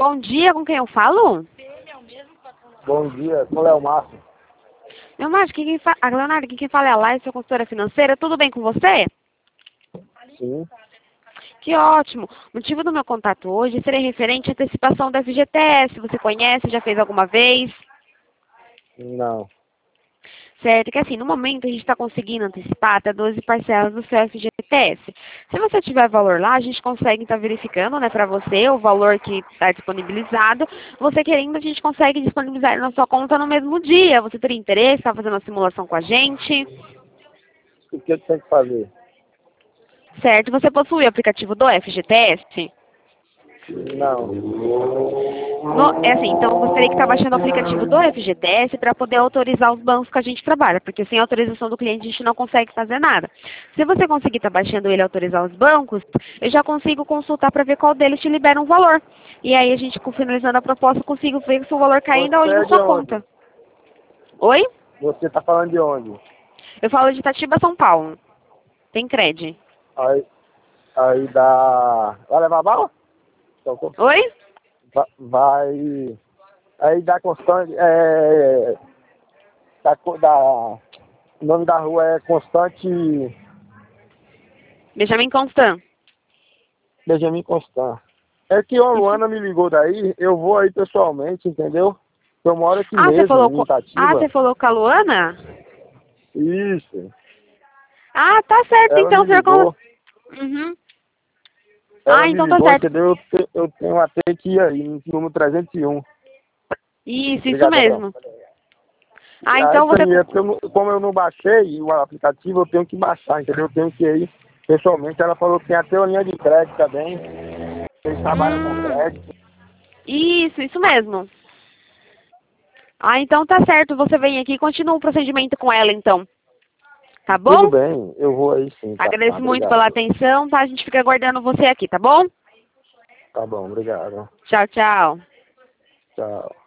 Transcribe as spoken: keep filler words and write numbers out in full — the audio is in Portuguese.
Bom dia, com quem eu falo? Bom dia, qual é o Márcio? Leonardo, quem, quem fa... ah, Leonardo, quem, quem fala é a Laís, sua consultora financeira. Tudo bem com você? Sim. Que ótimo. O motivo do meu contato hoje seria referente à antecipação da F G T S. Você conhece? Já fez alguma vez? Não. Certo, que assim, no momento a gente está conseguindo antecipar até doze parcelas do seu F G T S. Se você tiver valor lá, a gente consegue estar verificando, né, para você o valor que está disponibilizado. Você querendo, a gente consegue disponibilizar na sua conta no mesmo dia. Você teria interesse, está fazendo uma simulação com a gente? O que tem que fazer? Certo, você possui o aplicativo do F G T S? Não. No, é assim, então você teria que estar baixando o aplicativo do F G T S para poder autorizar os bancos que a gente trabalha, porque sem autorização do cliente a gente não consegue fazer nada. Se você conseguir estar baixando ele e autorizar os bancos, eu já consigo consultar para ver qual deles te libera um valor. E aí a gente, finalizando a proposta, eu consigo ver se o valor cai ainda Você hoje é na de sua onde? conta. Oi? Você tá falando de onde? Eu falo de Itatiba, São Paulo. Tem crédito. Aí, aí dá... Vai levar bala? Então, Oi? va- Vai... Aí dá Constante... É... Da, co- da... O nome da rua é Constante... Benjamin Constant. Benjamin Constant. É que a Isso. Luana me ligou daí, eu vou aí pessoalmente, entendeu? Eu moro aqui Ah, você falou mesmo, em com... Ah, Itatiba. você falou com a Luana? Isso. Ah, tá certo, Ela me então, senhor. Con- ligou. Uhum. Ela Ah, me então tá ligou, certo. entendeu? Eu, te- eu tenho até que ir aí, no número trezentos e um. Isso, isso Obrigadão. mesmo. Ah, Aí então você... tem, é porque eu não- como eu não baixei o aplicativo, eu tenho que baixar, entendeu? Eu tenho que ir pessoalmente. Ela falou que tem até uma linha de crédito também. Eles trabalham com Hum, crédito. isso, isso mesmo. Ah, então tá certo. Você vem aqui e continua o procedimento com ela, então. Tá Tudo bom? bem, eu vou aí sim, tá? Tá, Agradeço muito pela obrigado. atenção, tá? A gente fica aguardando você aqui, tá bom? Tá bom, obrigado. Tchau, tchau. Tchau.